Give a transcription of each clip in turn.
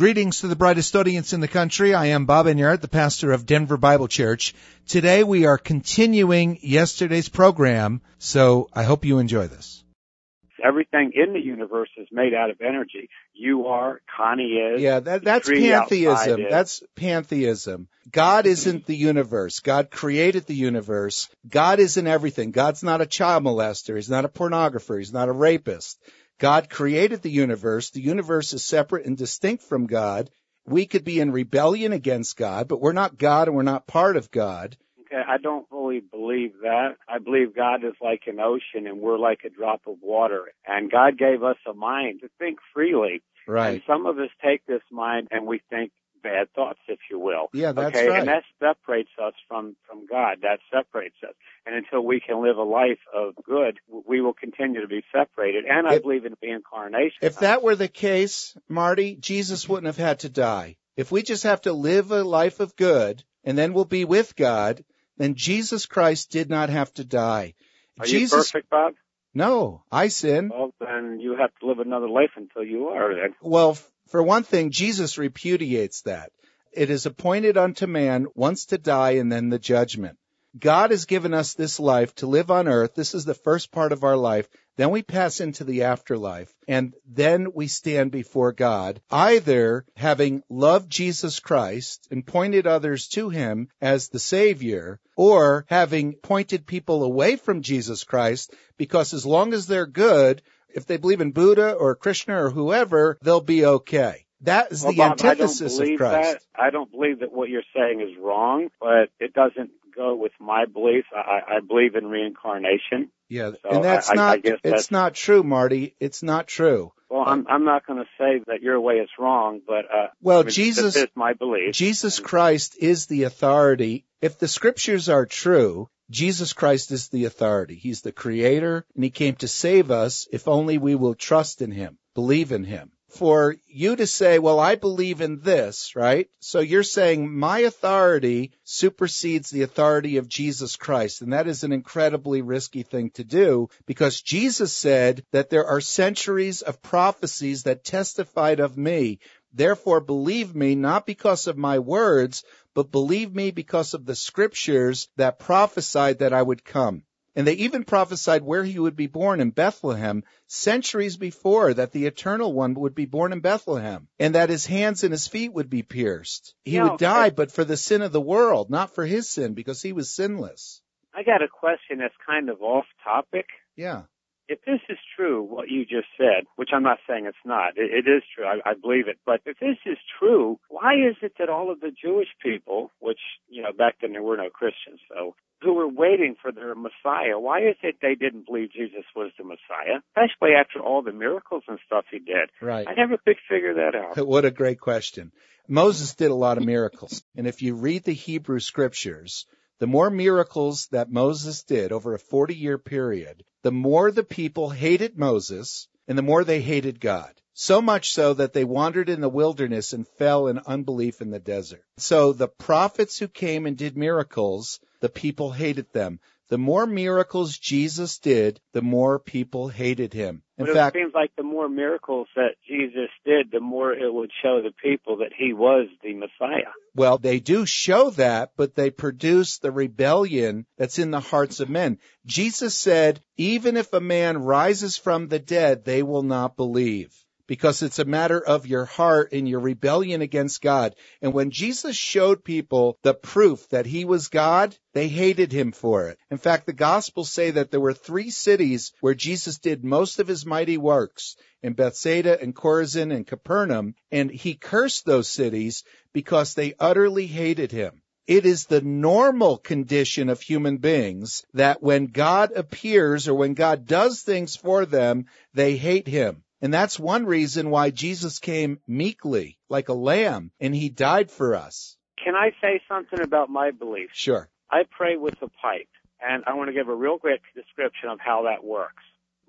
Greetings to the brightest audience in the country. I am Bob Enyart, the pastor of Denver Bible Church. Today we are continuing yesterday's program, so I hope you enjoy this. Everything in the universe is made out of energy. You are, Connie is. Yeah, that's pantheism. That's pantheism. God isn't the universe. God created the universe. God isn't everything. God's not a child molester. He's not a pornographer. He's not a rapist. God created the universe. The universe is separate and distinct from God. We could be in rebellion against God, but we're not God and we're not part of God. Okay, I don't really believe that. I believe God is like an ocean and we're like a drop of water. And God gave us a mind to think freely. Right. And some of us take this mind and we think bad thoughts, if you will. Yeah, that's okay? right. And that separates us from God. That separates us. And until we can live a life of good, we will continue to be separated. And I believe in reincarnation. If that were the case, Marty, Jesus wouldn't have had to die. If we just have to live a life of good and then we'll be with God, then Jesus Christ did not have to die. Are you perfect, Bob? No, I sin. Well, then you have to live another life until you are then. Well, for one thing, Jesus repudiates that. It is appointed unto man once to die and then the judgment. God has given us this life to live on earth. This is the first part of our life. Then we pass into the afterlife, and then we stand before God, either having loved Jesus Christ and pointed others to him as the Savior, or having pointed people away from Jesus Christ, because as long as they're good, if they believe in Buddha or Krishna or whoever, they'll be okay. That is the antithesis of Christ. I don't believe that what you're saying is wrong, but it doesn't go with my beliefs. I believe in reincarnation. Yeah, so and it's not true, Marty. It's not true. Well, I'm not going to say that your way is wrong, but Jesus, this is my belief. Jesus Christ is the authority. If the scriptures are true, Jesus Christ is the authority. He's the creator, and he came to save us if only we will trust in him, believe in him. For you to say, well, I believe in this, right? So you're saying my authority supersedes the authority of Jesus Christ. And that is an incredibly risky thing to do, because Jesus said that there are centuries of prophecies that testified of me. Therefore, believe me, not because of my words, but believe me because of the scriptures that prophesied that I would come. And they even prophesied where he would be born in Bethlehem centuries before, that the Eternal One would be born in Bethlehem, and that his hands and his feet would be pierced. He would die, but for the sin of the world, not for his sin, because he was sinless. I got a question that's kind of off topic. Yeah. If this is true, what you just said, which I'm not saying it's not, it is true, I believe it, but if this is true, why is it that all of the Jewish people, which, back then there were no Christians, so, who were waiting for their Messiah, why is it they didn't believe Jesus was the Messiah, especially after all the miracles and stuff he did? Right. I never could figure that out. What a great question. Moses did a lot of miracles, and if you read the Hebrew scriptures, the more miracles that Moses did over a 40-year period, the more the people hated Moses and the more they hated God. So much so that they wandered in the wilderness and fell in unbelief in the desert. So the prophets who came and did miracles, the people hated them. The more miracles Jesus did, the more people hated him. But it seems like the more miracles that Jesus did, the more it would show the people that he was the Messiah. Well, they do show that, but they produce the rebellion that's in the hearts of men. Jesus said, even if a man rises from the dead, they will not believe. Because it's a matter of your heart and your rebellion against God. And when Jesus showed people the proof that he was God, they hated him for it. In fact, the Gospels say that there were 3 cities where Jesus did most of his mighty works, in Bethsaida and Chorazin and Capernaum, and he cursed those cities because they utterly hated him. It is the normal condition of human beings that when God appears or when God does things for them, they hate him. And that's one reason why Jesus came meekly, like a lamb, and he died for us. Can I say something about my belief? Sure. I pray with a pipe, and I want to give a real quick description of how that works.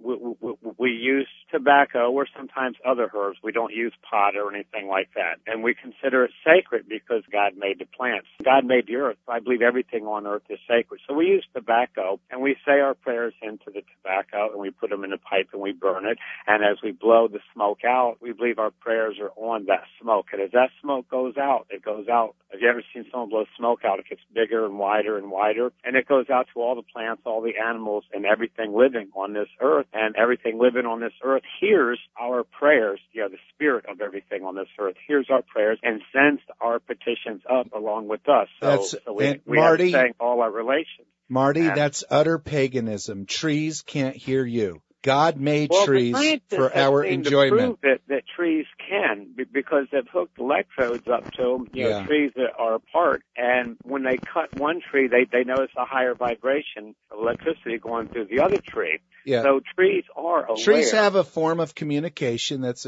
we use tobacco or sometimes other herbs. We don't use pot or anything like that. And we consider it sacred because God made the plants. God made the earth. I believe everything on earth is sacred. So we use tobacco, and we say our prayers into the tobacco, and we put them in a pipe and we burn it. And as we blow the smoke out, we believe our prayers are on that smoke. And as that smoke goes out, it goes out. Have you ever seen someone blow smoke out? It gets bigger and wider, and it goes out to all the plants, all the animals, and everything living on this earth. And everything living on this earth hears our prayers. The spirit of everything on this earth hears our prayers and sends our petitions up along with us. So we Marty, have to thank all our relations. Marty, that's utter paganism. Trees can't hear you. God made Well, trees for our enjoyment. To prove that trees can, because they've hooked electrodes up to them, trees that are apart. And when they cut one tree, they notice a higher vibration of electricity going through the other tree. Yeah. So trees are aware. Trees have a form of communication that's a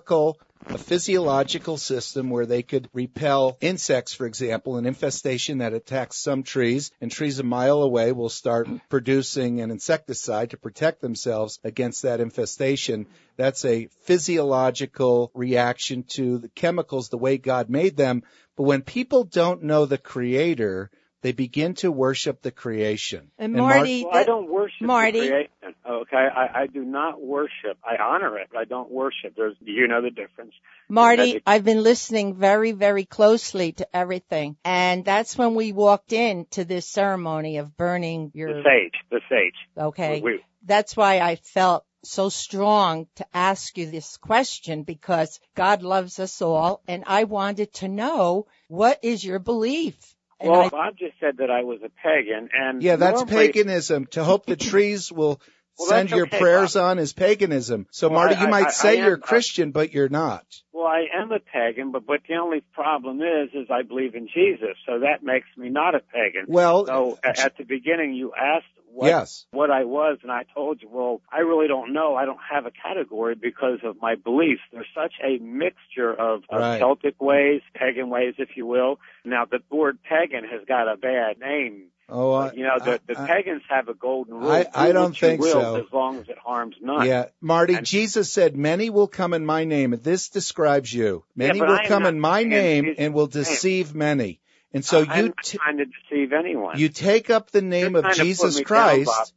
physiological system where they could repel insects, for example, an infestation that attacks some trees, and trees a mile away will start producing an insecticide to protect themselves against that infestation. That's a physiological reaction to the chemicals, the way God made them. But when people don't know the Creator, they begin to worship the creation. And Marty, I don't worship the creation. Okay, I do not worship. I honor it. I don't worship. You know the difference. Marty, I've been listening very, very closely to everything, and that's when we walked into this ceremony of burning the sage. Okay, that's why I felt so strong to ask you this question, because God loves us all, and I wanted to know, what is your belief? And Bob just said that I was a pagan, and that's paganism. To hope the trees will send your prayers on is paganism. So, Marty, you might say you're Christian, but you're not. Well, I am a pagan, but the only problem is I believe in Jesus, so that makes me not a pagan. Well, so at the beginning, you asked what I was, and I told you, well, I really don't know. I don't have a category because of my beliefs. There's such a mixture of Celtic ways, pagan ways, if you will. Now, the word pagan has got a bad name. The pagans have a golden rule. I don't think so. As long as it harms none. Yeah, Marty, Jesus said, many will come in my name. This describes you. Many will come in my name and will deceive many. And so I'm not trying to deceive anyone. You take up the name of Jesus Christ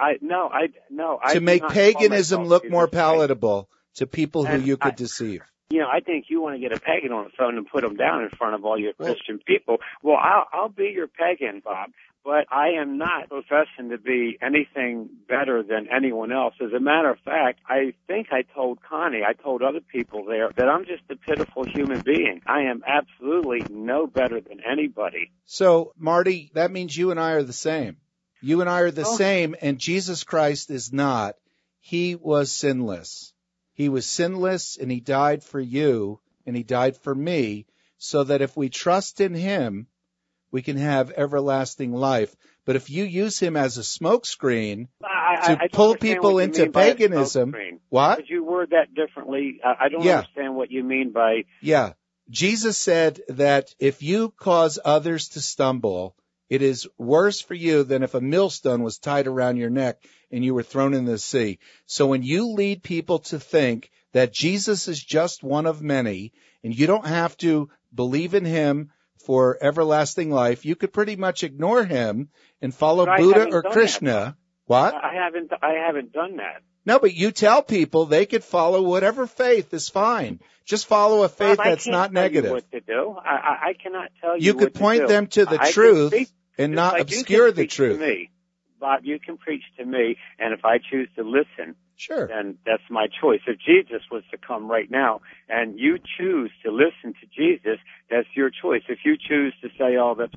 to make paganism look more palatable to people who you could deceive. I think you want to get a pagan on the phone and put them down in front of all your Christian people. Well, I'll be your pagan, Bob, but I am not professing to be anything better than anyone else. As a matter of fact, I think I told Connie, I told other people there, that I'm just a pitiful human being. I am absolutely no better than anybody. So, Marty, that means you and I are the same. You and I are the same, and Jesus Christ is not. He was sinless. He was sinless, and he died for you, and he died for me, so that if we trust in him, we can have everlasting life. But if you use him as a smokescreen to pull people into paganism, what? Could you word that differently? I don't understand what you mean by... Yeah. Jesus said that if you cause others to stumble, it is worse for you than if a millstone was tied around your neck and you were thrown in the sea. So when you lead people to think that Jesus is just one of many, and you don't have to believe in him for everlasting life, you could pretty much ignore him and follow Buddha or Krishna. What? I haven't done that. No, but you tell people they could follow whatever faith is fine. Just follow a faith that's not negative. What to do? I cannot tell you. You could point them to the truth and not obscure the truth. Bob, you can preach to me, and if I choose to listen, sure, then that's my choice. If Jesus was to come right now and you choose to listen to Jesus, that's your choice. If you choose to say, "Oh, that's,"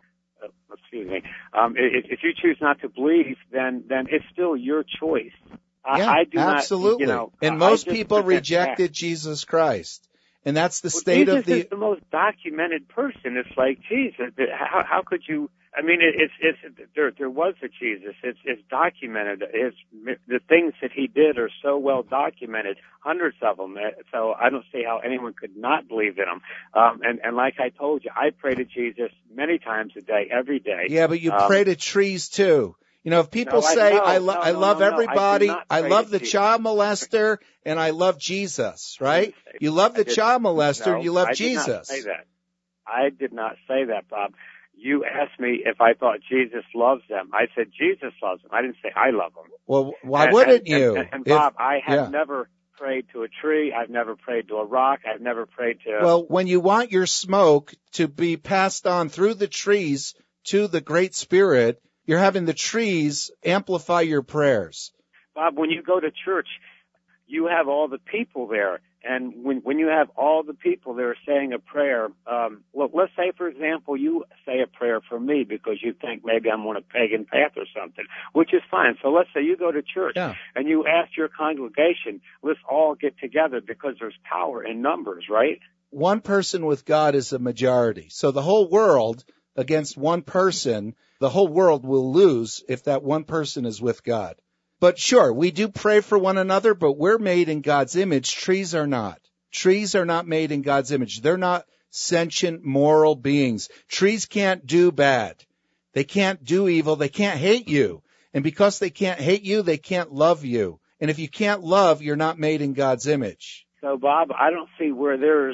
excuse me, if you choose not to believe, then it's still your choice. I do absolutely. Not, and most people rejected Jesus Christ. And that's the state Jesus of the... Jesus is the most documented person. It's like, Jesus, how could you... I mean, there was a Jesus. It's documented. The things that he did are so well documented, hundreds of them. So I don't see how anyone could not believe in him. And like I told you, I pray to Jesus many times a day, every day. Yeah, but you pray to trees too. You know, if people I love everybody, I love the child molester, and I love Jesus, right? You love the child molester, and you love Jesus. I did not say that. I did not say that, Bob. You asked me if I thought Jesus loves them. I said Jesus loves them. I didn't say I love them. Well, why wouldn't you? And Bob, I have never prayed to a tree. I've never prayed to a rock. I've never prayed to... Well, when you want your smoke to be passed on through the trees to the Great Spirit, you're having the trees amplify your prayers. Bob, when you go to church, you have all the people there. And when you have all the people there saying a prayer, well, let's say, for example, you say a prayer for me because you think maybe I'm on a pagan path or something, which is fine. So let's say you go to church and you ask your congregation, let's all get together because there's power in numbers, right? One person with God is a majority. So the whole world against one person, the whole world will lose if that one person is with God. But sure, we do pray for one another, but we're made in God's image. Trees are not. Trees are not made in God's image. They're not sentient moral beings. Trees can't do bad. They can't do evil. They can't hate you. And because they can't hate you, they can't love you. And if you can't love, you're not made in God's image. So, Bob, I don't see where there's,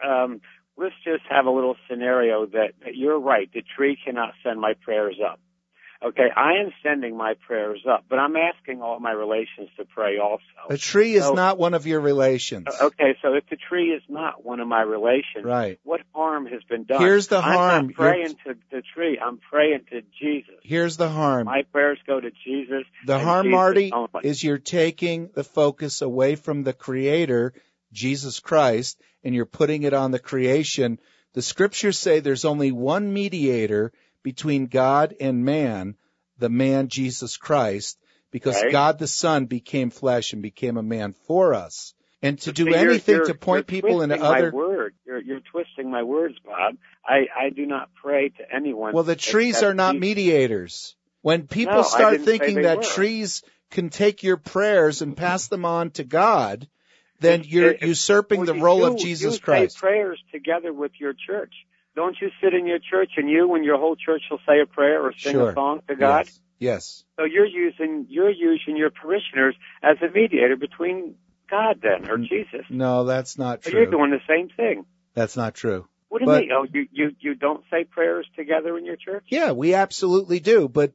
let's just have a little scenario that you're right. The tree cannot send my prayers up. Okay, I am sending my prayers up, but I'm asking all my relations to pray also. A tree is not one of your relations. Okay, so if the tree is not one of my relations, right, what harm has been done? Here's the harm. I'm not praying to the tree. I'm praying to Jesus. Here's the harm. My prayers go to Jesus. The harm, Jesus Marty, only. is you're taking the focus away from the Creator, Jesus Christ, and you're putting it on the creation. The Scriptures say there's only one mediator between God and man, the man Jesus Christ, because God the Son became flesh and became a man for us. And to do anything to point people into other... You're twisting my words, Bob. I do not pray to anyone. Well, the trees are not mediators. When people start thinking that trees can take your prayers and pass them on to God, then you're usurping the role of Jesus Christ. You say prayers together with your church. Don't you sit in your church and you and your whole church will say a prayer or sing a song to God? Yes. So you're using your parishioners as a mediator between God then, or Jesus. No, that's not true. So you're doing the same thing. That's not true. What do you mean? Oh, you don't say prayers together in your church? Yeah, we absolutely do. But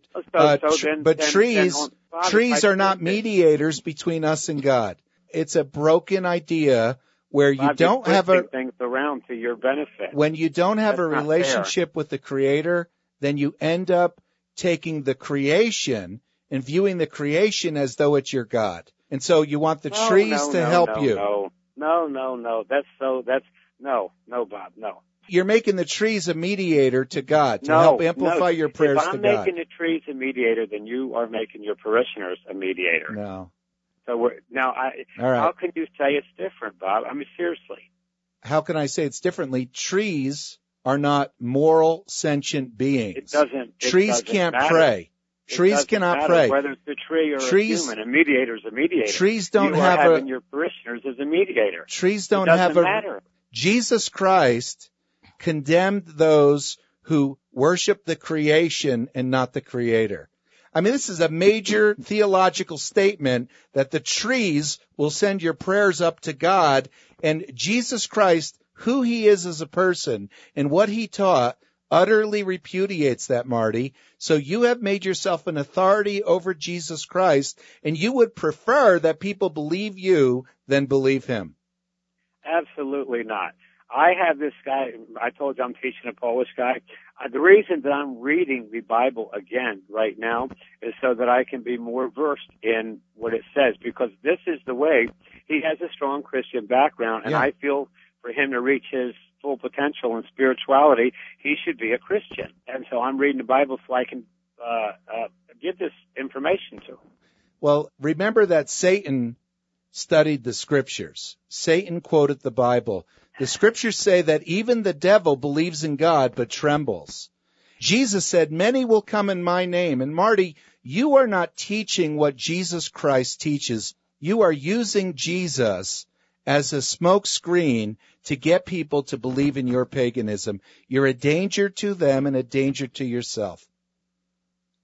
trees are not mediators between us and God. It's a broken idea where you don't have things around to your benefit. When you don't have a relationship with the Creator, then you end up taking the creation and viewing the creation as though it's your God. And so you want the trees to help you. No, Bob, no. You're making the trees a mediator to God to help amplify your prayers to God. If I'm making the trees a mediator, then you are making your parishioners a mediator. No. So how can you say it's different, Bob? I mean, seriously. How can I say it's differently? Trees are not moral, sentient beings. Trees can't pray. Trees cannot pray. Whether it's a tree or a human, a mediator is a mediator. Trees don't have your parishioners as a mediator. Trees don't have matter. Jesus Christ condemned those who worship the creation and not the Creator. I mean, this is a major theological statement that the trees will send your prayers up to God, and Jesus Christ, who he is as a person and what he taught, utterly repudiates that, Marty. So you have made yourself an authority over Jesus Christ, and you would prefer that people believe you than believe him. Absolutely not. I have this guy, I told you I'm teaching a Polish guy. The reason that I'm reading the Bible again right now is so that I can be more versed in what it says, because this is the way. He has a strong Christian background, and I feel for him to reach his full potential in spirituality, he should be a Christian. And so I'm reading the Bible so I can give this information to him. Well, remember that Satan studied the Scriptures. Satan quoted the Bible. The Scriptures say that even the devil believes in God but trembles. Jesus said, many will come in my name. And Marty, you are not teaching what Jesus Christ teaches. You are using Jesus as a smoke screen to get people to believe in your paganism. You're a danger to them and a danger to yourself.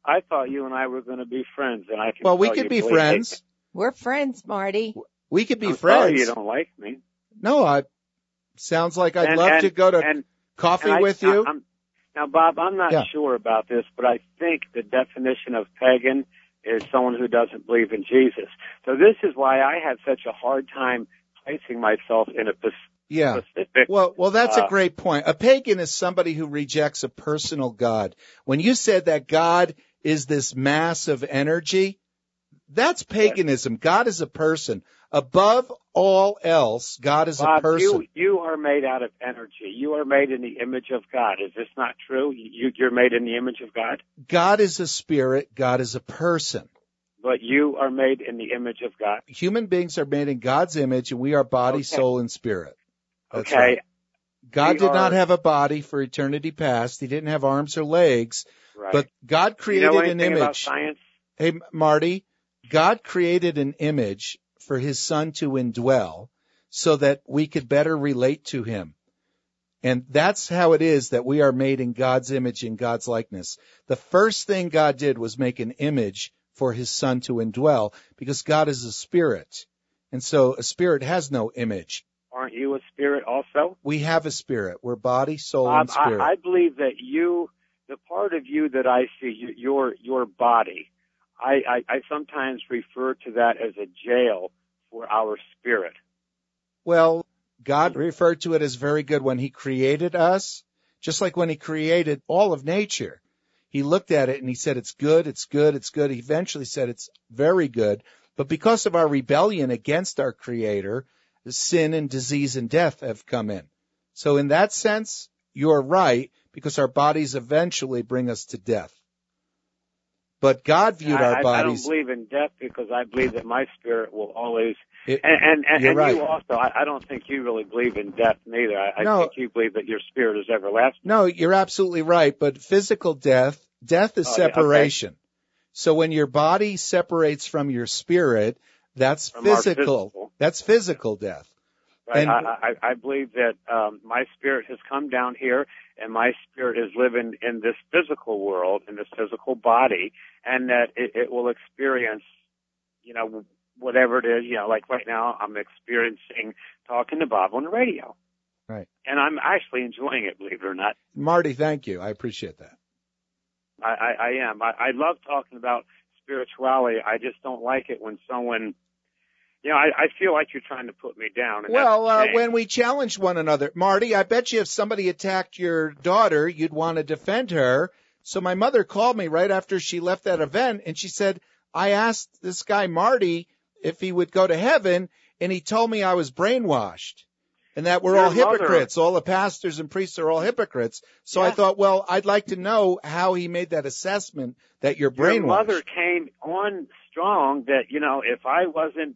I thought you and I were going to be friends, and I can Well, we tell could you, be boy, friends. We're friends, Marty. We could be I'm friends. sorry you don't like me. No, sounds like I'd love to go to coffee with you. Now, Bob, I'm not Yeah. sure about this, but I think the definition of pagan is someone who doesn't believe in Jesus. So this is why I have such a hard time placing myself in a specific. Well, that's a great point. A pagan is somebody who rejects a personal God. When you said that God is this mass of energy, that's paganism. God is a person. Above all else, God is Bob, a person. You are made out of energy. You are made in the image of God. Is this not true? You're made in the image of God? God is a spirit. God is a person. But you are made in the image of God. Human beings are made in God's image, and we are body, soul, and spirit. That's okay. Right. God did not have a body for eternity past. He didn't have arms or legs. Right. But God created an image. About science? Hey, Marty, God created an image for his son to indwell so that we could better relate to him. And that's how it is that we are made in God's image and God's likeness. The first thing God did was make an image for his son to indwell, because God is a spirit. And so a spirit has no image. Aren't you a spirit also? We have a spirit. We're body, soul, Bob, and spirit. I believe that the part of you that I see, your body, I sometimes refer to that as a jail for our spirit. Well, God referred to it as very good when he created us, just like when he created all of nature. He looked at it and he said, it's good, it's good, it's good. He eventually said it's very good. But because of our rebellion against our Creator, sin and disease and death have come in. So in that sense, you're right, because our bodies eventually bring us to death. But God viewed our bodies. I don't believe in death, because I believe that my spirit will always. You're and right. You also, I don't think you really believe in death neither. I No. think you believe that your spirit is everlasting. No, you're absolutely right. But physical death is separation. Okay. So when your body separates from your spirit, that's physical. That's physical death. Right. And I believe that my spirit has come down here, and my spirit is living in this physical world, in this physical body, and that it will experience, whatever it is. Like right now, I'm experiencing talking to Bob on the radio. Right. And I'm actually enjoying it, believe it or not. Marty, thank you. I appreciate that. I am. I love talking about spirituality. I just don't like it when someone, I feel like you're trying to put me down. And Well, when we challenge one another, Marty, I bet you if somebody attacked your daughter, you'd want to defend her. So my mother called me right after she left that event, and she said, I asked this guy Marty if he would go to heaven, and he told me I was brainwashed. And that we're all hypocrites. All the pastors and priests are all hypocrites. So I thought, well, I'd like to know how he made that assessment that you're brainwashed. Your mother came on strong that, if I wasn't,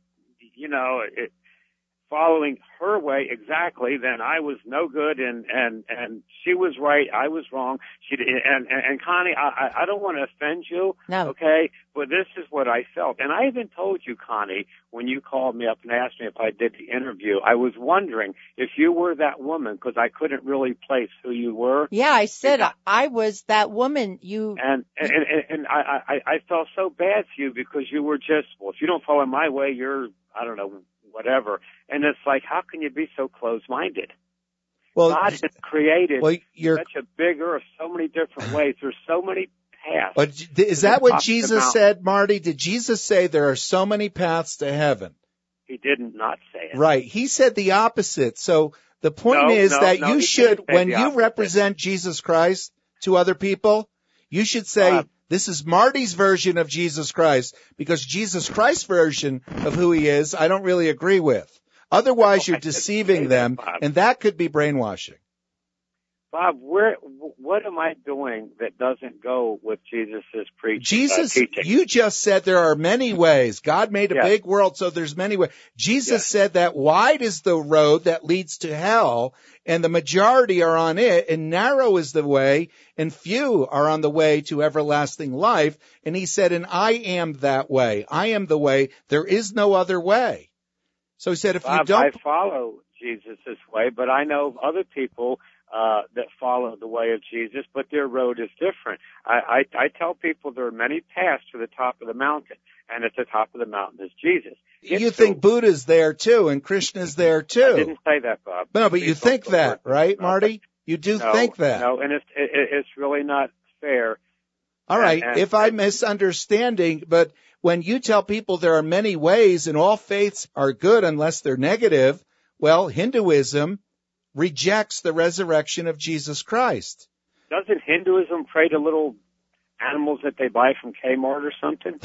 following her way exactly, then I was no good, and she was right, I was wrong. And Connie, I don't want to offend you, no. Okay, but this is what I felt. And I even told you, Connie, when you called me up and asked me if I did the interview, I was wondering if you were that woman, because I couldn't really place who you were. Yeah, I said I was that woman. And I felt so bad for you, because you were just, well, if you don't follow my way, you're, I don't know, whatever. And it's like, how can you be so close-minded? Well, God has created such a big earth, so many different ways. There's so many paths. But is that what Jesus said, Marty? Did Jesus say there are so many paths to heaven? He did not say it. Right. He said the opposite. So the point is that you should, when you represent Jesus Christ to other people, you should say, this is Marty's version of Jesus Christ, because Jesus Christ's version of who he is, I don't really agree with. Otherwise, you're deceiving them, and that could be brainwashing. Bob, what am I doing that doesn't go with Jesus' teaching? You just said there are many ways. God made a big world, so there's many ways. Jesus said that wide is the road that leads to hell, and the majority are on it, and narrow is the way, and few are on the way to everlasting life. And he said, and I am that way. I am the way. There is no other way. So he said, if Bob, you don't... I follow Jesus' way, but I know other people that follow the way of Jesus, but their road is different. I tell people there are many paths to the top of the mountain, and at the top of the mountain is Jesus. You think Buddha's there too, and Krishna's there too. I didn't say that, Bob. No, but you think that, right, Marty? You do think that. No, and it's really not fair. All right, if I'm misunderstanding, but when you tell people there are many ways and all faiths are good unless they're negative, well, Hinduism rejects the resurrection of Jesus Christ. Doesn't Hinduism pray to little animals that they buy from Kmart or something?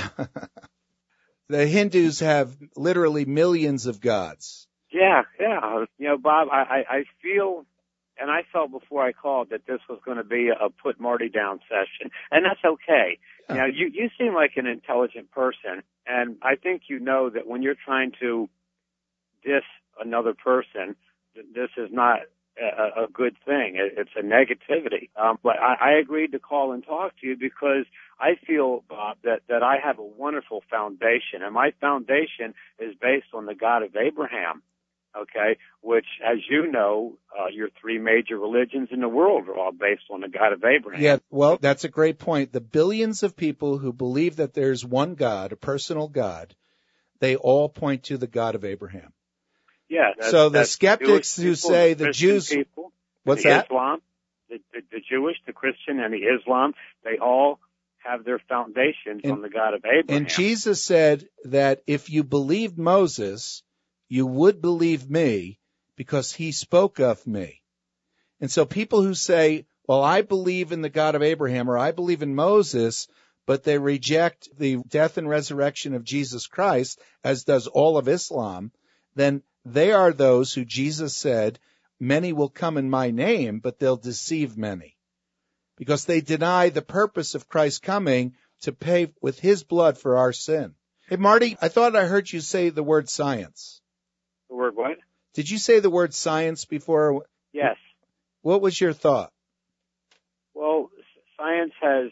The Hindus have literally millions of gods. Yeah. You know, Bob, I feel, and I felt before I called that this was going to be a put Marty down session, and that's okay. You know, you seem like an intelligent person, and I think you know that when you're trying to diss another person, this is not a good thing. It's a negativity. But I agreed to call and talk to you because I feel, Bob, that I have a wonderful foundation, and my foundation is based on the God of Abraham, okay, which, as you know, your three major religions in the world are all based on the God of Abraham. Yeah, well, that's a great point. The billions of people who believe that there's one God, a personal God, they all point to the God of Abraham. Yeah. So the skeptics who say the Jews, people, what's the that? Islam, the Jewish, the Christian, and the Islam, they all have their foundations on the God of Abraham. And Jesus said that if you believed Moses, you would believe me because he spoke of me. And so people who say, well, I believe in the God of Abraham or I believe in Moses, but they reject the death and resurrection of Jesus Christ, as does all of Islam, then they are those who Jesus said, many will come in my name, but they'll deceive many. Because they deny the purpose of Christ coming to pay with his blood for our sin. Hey, Marty, I thought I heard you say the word science. The word what? Did you say the word science before? Yes. What was your thought? Well, science has,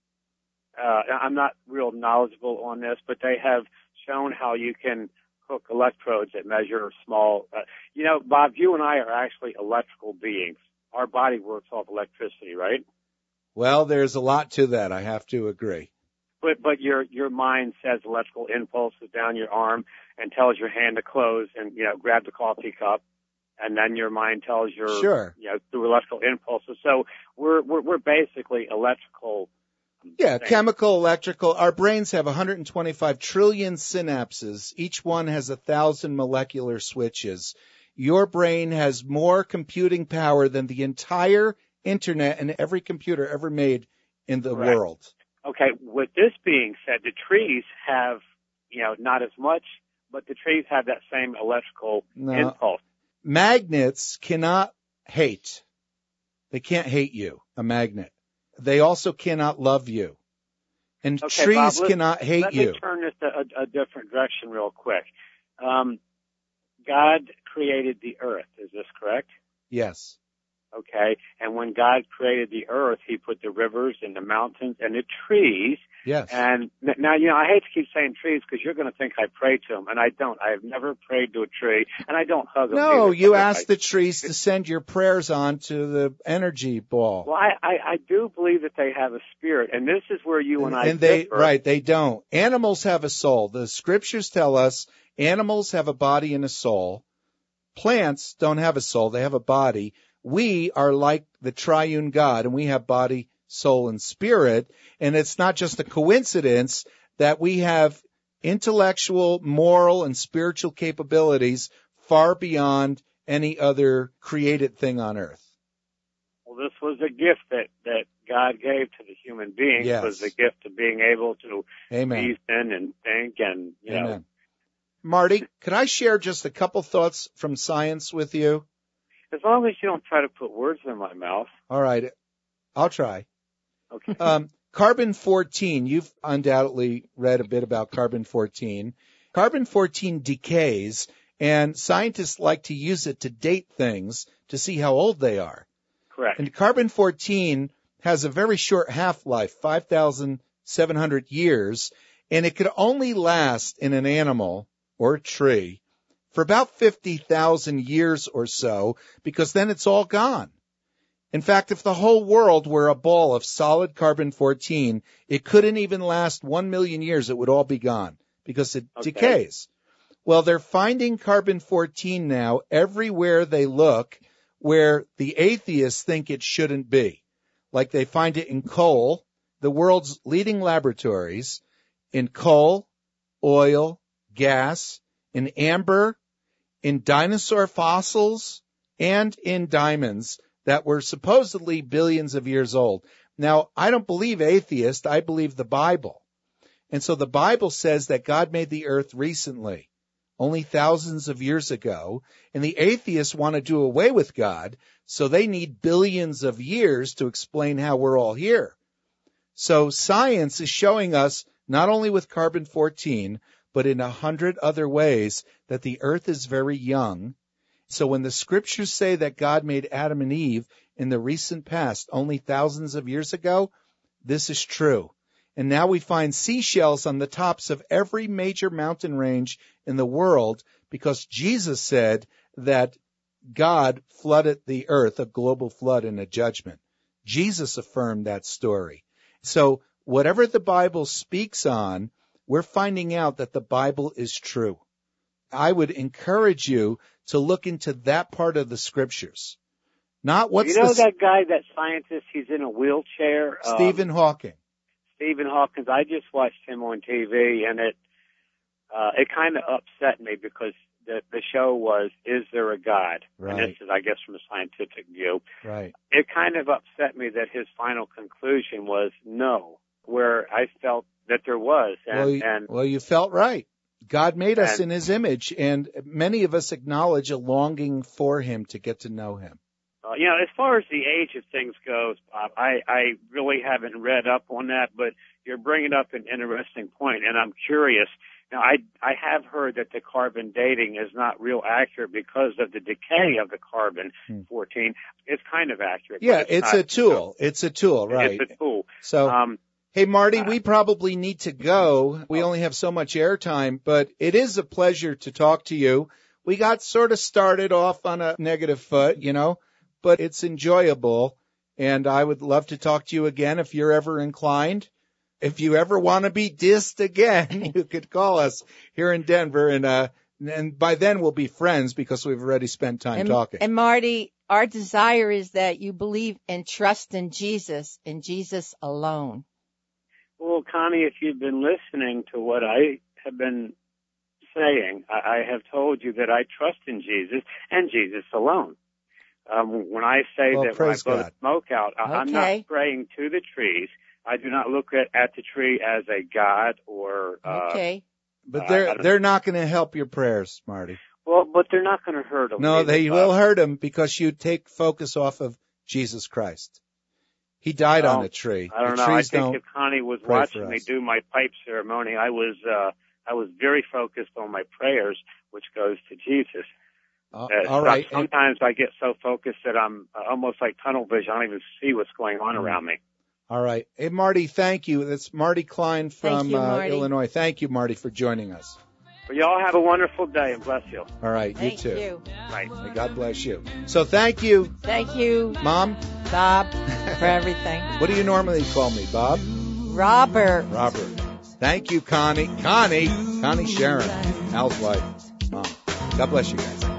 I'm not real knowledgeable on this, but they have shown how you can hook electrodes that measure small, you know, Bob, you and I are actually electrical beings. Our body works off electricity, right? Well, there's a lot to that. I have to agree. But your mind says electrical impulses down your arm and tells your hand to close and, you know, grab the coffee cup. And then your mind tells your, sure, you know, through electrical impulses. So we're basically electrical. Yeah, chemical, electrical. Our brains have 125 trillion synapses. Each one has 1,000 molecular switches. Your brain has more computing power than the entire internet and every computer ever made in the world. Okay, with this being said, the trees have, you know, not as much, but the trees have that same electrical impulse. Magnets cannot hate. They can't hate you, a magnet. They also cannot love you. And trees Bob, cannot hate you. Let me turn this a different direction real quick. God created the earth. Is this correct? Yes. Okay. And when God created the earth, he put the rivers and the mountains and the trees. Yes. And now, you know, I hate to keep saying trees because you're going to think I pray to them, and I don't. I have never prayed to a tree, and I don't hug them. No, you ask the trees to send your prayers on to the energy ball. Well, I do believe that they have a spirit, and this is where you and I differ. Right, they don't. Animals have a soul. The scriptures tell us animals have a body and a soul. Plants don't have a soul. They have a body. We are like the triune God, and we have body, soul, and spirit. And it's not just a coincidence that we have intellectual, moral, and spiritual capabilities far beyond any other created thing on earth. Well, this was a gift that God gave to the human being. Yes. It was the gift of being able to Amen. reason and think and, you Amen. know. Marty, could I share just a couple thoughts from science with you? As long as you don't try to put words in my mouth. All right. I'll try. Okay. Carbon-14, you've undoubtedly read a bit about carbon-14. Carbon-14 decays, and scientists like to use it to date things to see how old they are. Correct. And carbon-14 has a very short half-life, 5,700 years, and it could only last in an animal or a tree for about 50,000 years or so, because then it's all gone. In fact, if the whole world were a ball of solid carbon-14, it couldn't even last 1 million years. It would all be gone because it decays. Well, they're finding carbon-14 now everywhere they look where the atheists think it shouldn't be. Like they find it in coal, the world's leading laboratories, in coal, oil, gas, in amber, in dinosaur fossils, and in diamonds that were supposedly billions of years old. Now, I don't believe atheists. I believe the Bible. And so the Bible says that God made the earth recently, only thousands of years ago, and the atheists want to do away with God, so they need billions of years to explain how we're all here. So science is showing us, not only with carbon-14, but in 100 other ways, that the earth is very young. So when the scriptures say that God made Adam and Eve in the recent past, only thousands of years ago, this is true. And now we find seashells on the tops of every major mountain range in the world because Jesus said that God flooded the earth, a global flood and a judgment. Jesus affirmed that story. So whatever the Bible speaks on, we're finding out that the Bible is true. I would encourage you to look into that part of the scriptures. Not what's that guy, that scientist, he's in a wheelchair? Stephen Hawking. Stephen Hawking. I just watched him on TV, and it kind of upset me because the show was, Is There a God? Right. And this is, I guess, from a scientific view. Right. It kind of upset me that his final conclusion was no, where I felt that there was. Well, you felt right. God made us in his image, and many of us acknowledge a longing for him to get to know him. As far as the age of things goes, Bob, I really haven't read up on that, but you're bringing up an interesting point, and I'm curious. Now, I have heard that the carbon dating is not real accurate because of the decay of the carbon-14. It's kind of accurate. Yeah, it's a tool. It's a tool, right? It's a tool. So, hey, Marty, we probably need to go. We only have so much airtime, but it is a pleasure to talk to you. We got sort of started off on a negative foot, but it's enjoyable, and I would love to talk to you again if you're ever inclined. If you ever want to be dissed again, you could call us here in Denver, and by then we'll be friends because we've already spent time talking. And Marty, our desire is that you believe and trust in Jesus and Jesus alone. Well, Connie, if you've been listening to what I have been saying, I have told you that I trust in Jesus and Jesus alone. When I say that when I blow the smoke out, I'm not praying to the trees. I do not look at the tree as a god or. But they're not going to help your prayers, Marty. Well, but they're not going to hurt them. No, they will hurt them because you take focus off of Jesus Christ. He died on a tree. I don't know. I think if Connie was watching me do my pipe ceremony, I was very focused on my prayers, which goes to Jesus. All right. Sometimes I get so focused that I'm almost like tunnel vision. I don't even see what's going on around me. All right. Hey, Marty, thank you. That's Marty Klein from Illinois. Thank you, Marty, for joining us. Well, y'all have a wonderful day, and bless you. All right, you too. Thank you. Right. May God bless you. So thank you. Thank you, Mom. Bob, for everything. What do you normally call me, Bob? Robert. Thank you, Connie. Connie Sharon, Al's wife. Mom. God bless you guys.